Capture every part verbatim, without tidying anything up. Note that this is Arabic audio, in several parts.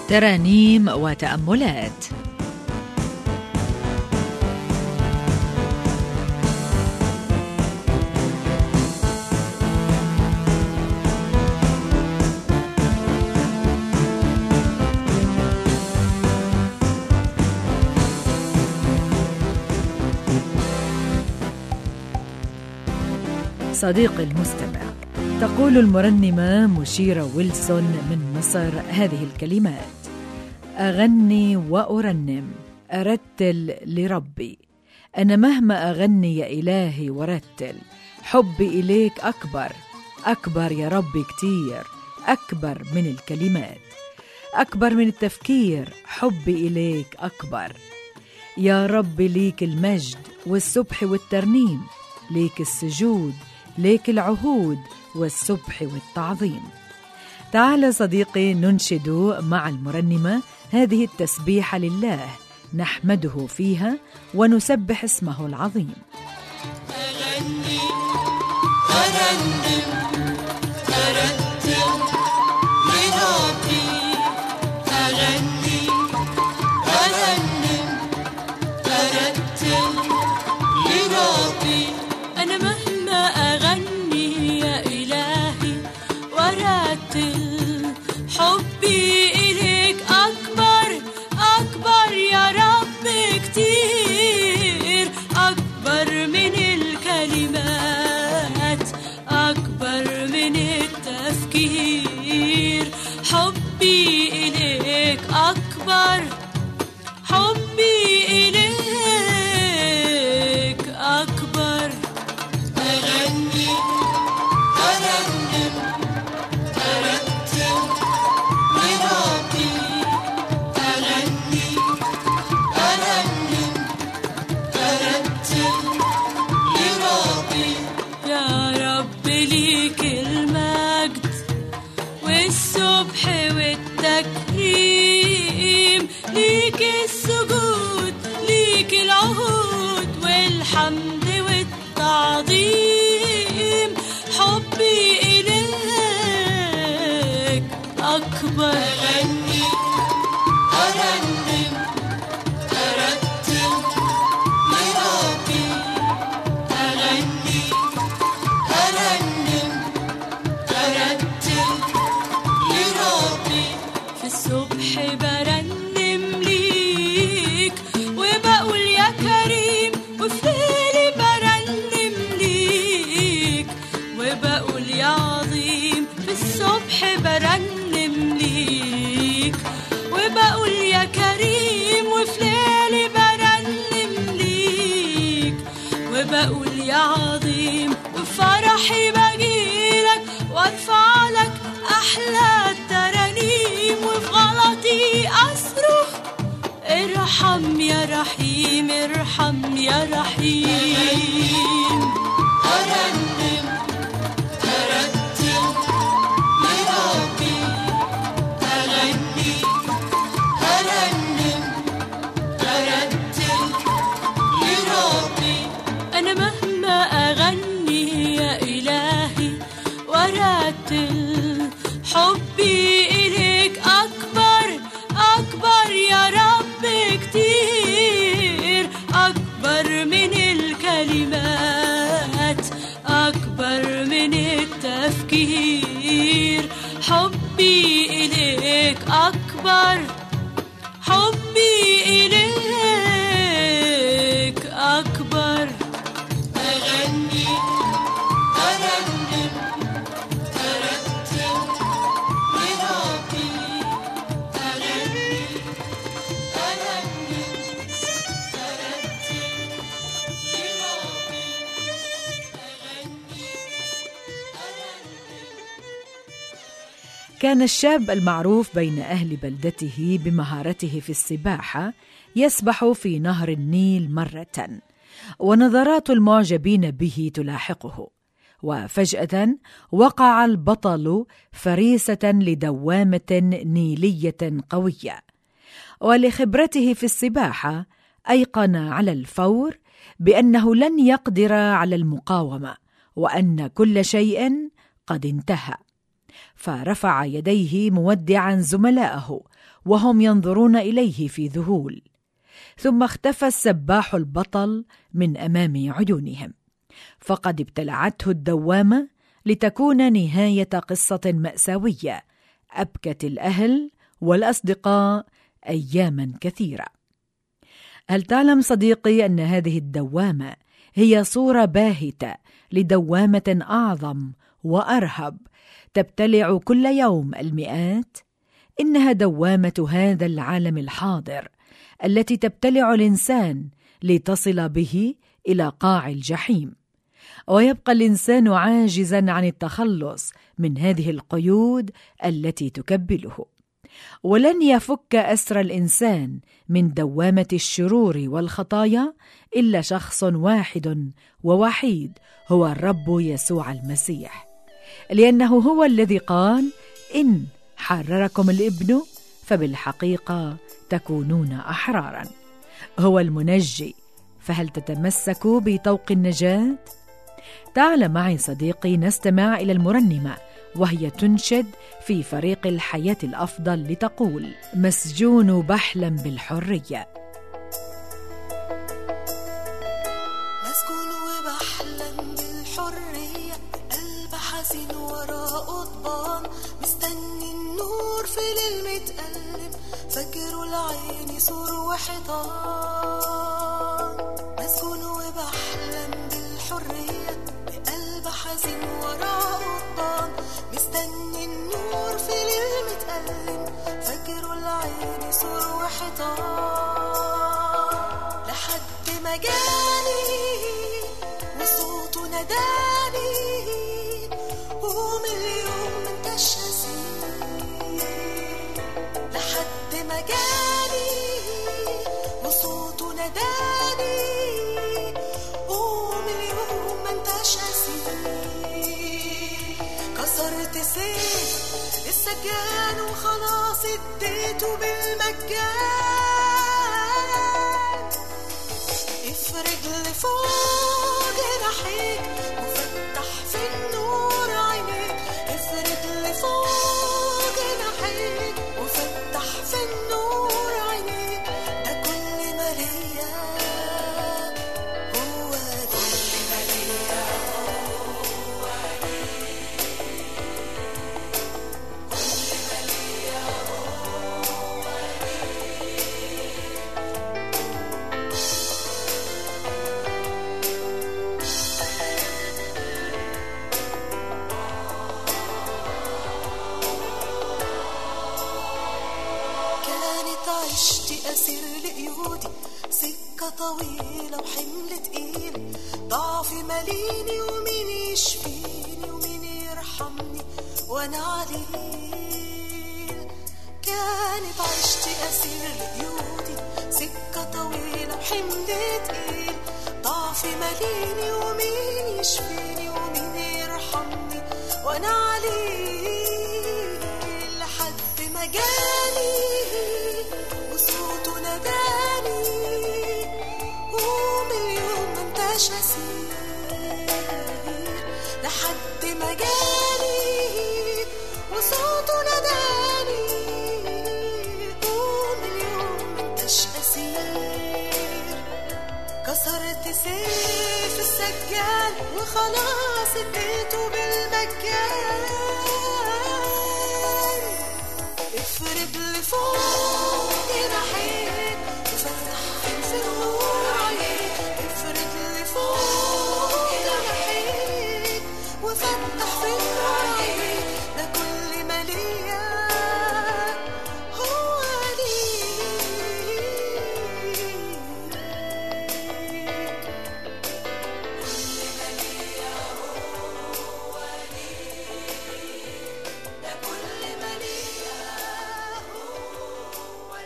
ترانيم وتأملات. صديقي المستمع، تقول المرنمة مشيرة ويلسون من مصر هذه الكلمات: أغني وأرنم، أرتل لربي. أنا مهما أغني يا إلهي ورتل، حبي إليك أكبر، أكبر يا ربي كتير، أكبر من الكلمات، أكبر من التفكير، حبي إليك أكبر. يا رب ليك المجد والسبح والترنيم، ليك السجود، ليك العهود والسبح والتعظيم. تعال صديقي ننشد مع المرنمة هذه التسبيحة لله، نحمده فيها ونسبح اسمه العظيم. أغني أرنم أرتل لربي، أغني أرنم أرتل لربي. أنا مهما أغني يا إلهي ورتل، حبي إليك أكبر، أكبر يا رب كتير، أكبر من الكلمات، أكبر من التفكير. حبي إليك أكبر، حبي إليك أكبر. أغني أرنم أرتل لربي، أغني أرنم أرتل لربي. يا رب ليك المجد والسبح والتكريم، ليك السجود، ليك العهود والحمد والتعظيم. حبي إليك أكبر. أغني أرنم أرتل لربي، أغني أرنم أرتل لربي. في الصبح برنم ليك وبقول يا كريم، وفي ليلي برنم ليك وبقول يا عظيم. في الصبح برنم ليك وبقول يا كريم، وفي ليلي برنم ليك وبقول يا عظيم. وفرحي بجيلك وارفع لك أحلى الترانيم، وفي غلطي أصرخ ارحم يا رحيم، ارحم يا رحيم. أرنم أرتل لربي، أغني أرنم أرتل لربي. أنا مهما أغني يا إلهي ورتل، حبي إليك أكبر، أكبر يا رب كتير، أكبر من الكلمات، أكبر من التفكير. حبي إليك أكبر، حبي إليك أكبر. أغني أرنم أرتل لربي، أغني أرنم أرتل لربي، أغني أرنم. كان الشاب المعروف بين أهل بلدته بمهارته في السباحة يسبح في نهر النيل مرة، ونظرات المعجبين به تلاحقه. وفجأة وقع البطل فريسة لدوامة نيلية قوية، ولخبرته في السباحة أيقن على الفور بأنه لن يقدر على المقاومة، وأن كل شيء قد انتهى. فرفع يديه مودعا زملائه وهم ينظرون إليه في ذهول، ثم اختفى السباح البطل من أمام عيونهم، فقد ابتلعته الدوامة لتكون نهاية قصة مأساوية أبكت الأهل والأصدقاء أياما كثيرة. هل تعلم صديقي أن هذه الدوامة هي صورة باهتة لدوامة أعظم وأرهب تبتلع كل يوم المئات؟ إنها دوامة هذا العالم الحاضر التي تبتلع الإنسان لتصل به إلى قاع الجحيم، ويبقى الإنسان عاجزاً عن التخلص من هذه القيود التي تكبله. ولن يفك أسر الإنسان من دوامة الشرور والخطايا إلا شخص واحد ووحيد، هو الرب يسوع المسيح، لأنه هو الذي قال: إن حرركم الابن فبالحقيقة تكونون أحراراً. هو المنجي، فهل تتمسك بطوق النجاة؟ تعال معي صديقي نستمع إلى المرنمة وهي تنشد في فريق الحياة الأفضل لتقول: مسجون بحلم بالحرية. مسجون وبحلم بالحرية، قلب حزين وراء قضبان، مستني النور في ليل متألم، فجر العين سور وحيطان. مسجون وبحلم بالحرية، بقلب حزين وراء قضبان، مستني النور في ليل متألم، فجر العين سور وحيطان. لحد ما جاني وصوته ناداني، قوم اليوم منتش هسيب. لحد ما جاني وصوته ناداني، قوم اليوم منتش هسيب. كسرت سيف السجان وخلاص اديته بالمجان. افرد لفوق جناحيك وفتح في النور عينيك، افرد لفوق جناحيك وفتح في النور عينيك. ده كل ما ليا هو ده، كل ما ليا هو دي، كل ما ليا هو عشت أسير لقيودي، سكة طويلة وحمل تقيل، ضعفي ماليني ومين يشفيني ومين يرحمني وأنا عليل. كانت عشت أسير لقيودي، سكة طويلة وحمل تقيل، ضعفي ماليني ومين يشفيني ومين يرحمني وأنا عليل. لحد ما جاني وصوته ناداني، قوم اليوم منتش هسير. لحد ما جاني وصوته ناداني، قوم اليوم منتش هسير. كسرت سيف السجان وخلاص اديته بالمجان. افرد لفوق جناحيك وفتح في النور عينيك، افرد لفوق جناحيك وفتح في النور عينيك. ده كل ما ليا هو ليك، كل ما ليا هو ليك، ده كل ما ليا هو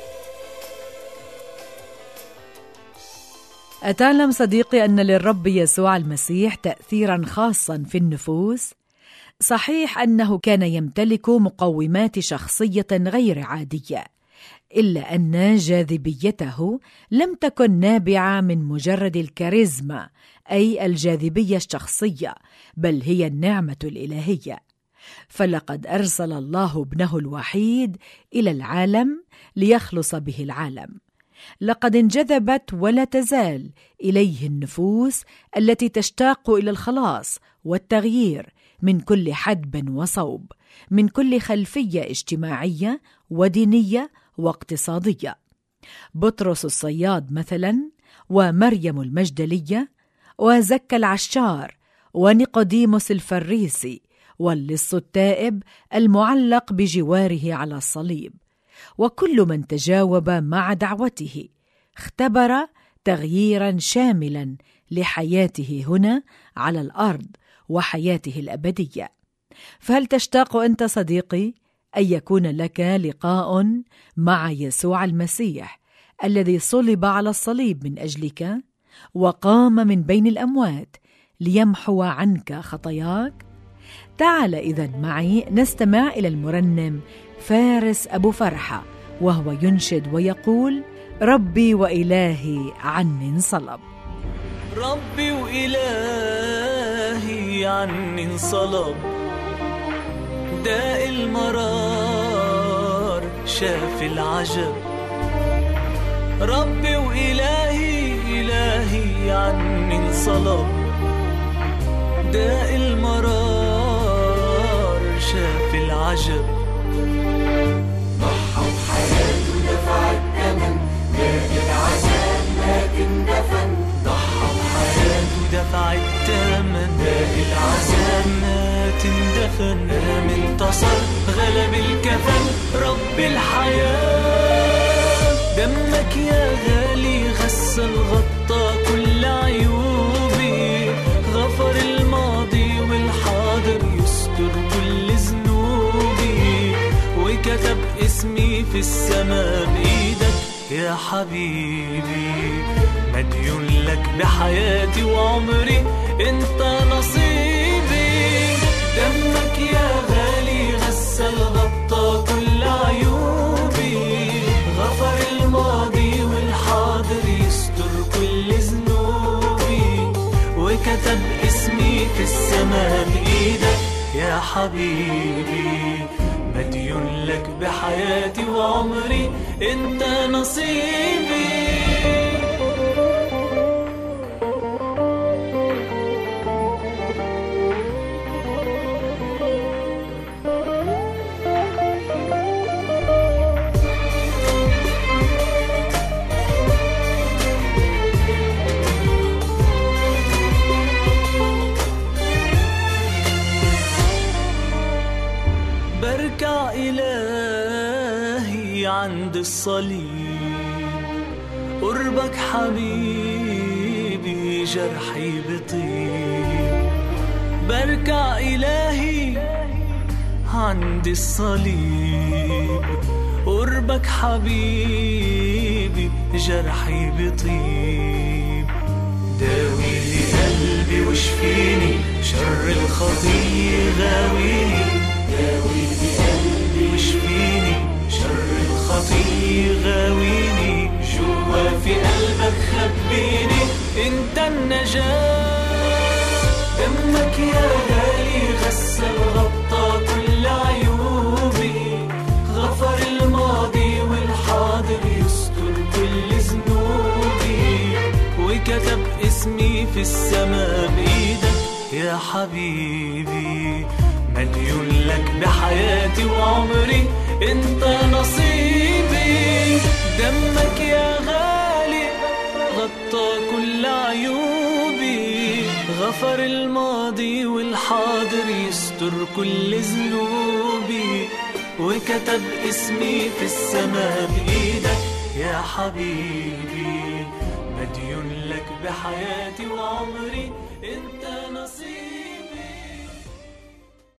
ليك. أتعلم صديقي أن للرب يسوع المسيح تأثيراً خاصاً في النفوس؟ صحيح أنه كان يمتلك مقومات شخصية غير عادية، إلا أن جاذبيته لم تكن نابعة من مجرد الكاريزما أي الجاذبية الشخصية، بل هي النعمة الإلهية. فلقد أرسل الله ابنه الوحيد إلى العالم ليخلص به العالم. لقد انجذبت ولا تزال إليه النفوس التي تشتاق إلى الخلاص والتغيير من كل حدب وصوب، من كل خلفية اجتماعية ودينية واقتصادية. بطرس الصياد مثلا، ومريم المجدلية، وزكى العشار، ونيقوديموس الفريسي، واللص التائب المعلق بجواره على الصليب، وكل من تجاوب مع دعوته اختبر تغييرا شاملا لحياته هنا على الأرض وحياته الأبدية. فهل تشتاق أنت صديقي أن يكون لك لقاء مع يسوع المسيح الذي صلب على الصليب من أجلك وقام من بين الأموات ليمحو عنك خطاياك؟ تعال إذن معي نستمع إلى المرنم فارس أبو فرحة وهو ينشد ويقول: ربي وإلهي عني انصلب. ربي وإلهي عني انصلب، داء المرار شاف العجب. ربي وإلهي إلهي عني انصلب، داء المرار شاف العجب. ضحى بحياته دفع الثمن، داء العذاب مات اندفن. ضحى بحياته دفع الثمن، داء العذاب مات اندفن. قام انتصر غلب الكفن، رب الحياة. دمك يا غالي غسل غطى كل عيوبي، غفر الماضي والحاضر يستر كل ذنوبي، وكتب اسمي في السماء بإيدك يا حبيبي. مديون لك بحياتي وعمري، انت نصيبي. دمك يا غالي غسل غطى كل عيوبي، غفر الماضي والحاضر يستر كل ذنوبي، وكتب اسمي في السماء بإيدك يا حبيبي. مديون لك بحياتي وعمري، انت نصيبي. بركع إلهي عند الصليب، قربك حبيبي جرحي بطيب. بركع إلهي عند الصليب، قربك حبيبي جرحي بطيب. داوي لي قلبي واشفيني، شر الخطية غاويني. داوي لي قلبي واشفيني، شر الخطية غاويني. جوا في قلبك خبيني، انت النجاة. دمك يا غالي غسل غطى كل عيوبي، غفر الماضي والحاضر يستر كل ذنوبي، وكتب اسمي في السماء بإيدك يا حبيبي. مديون لك بحياتي وعمري، انت نصيبي. دمك يا غالي غطى كل عيوبي، غفر الماضي والحاضر يستر كل ذنوبي، وكتب اسمي في السماء بإيدك يا حبيبي. مديون لك بحياتي وعمري، انت نصيبي.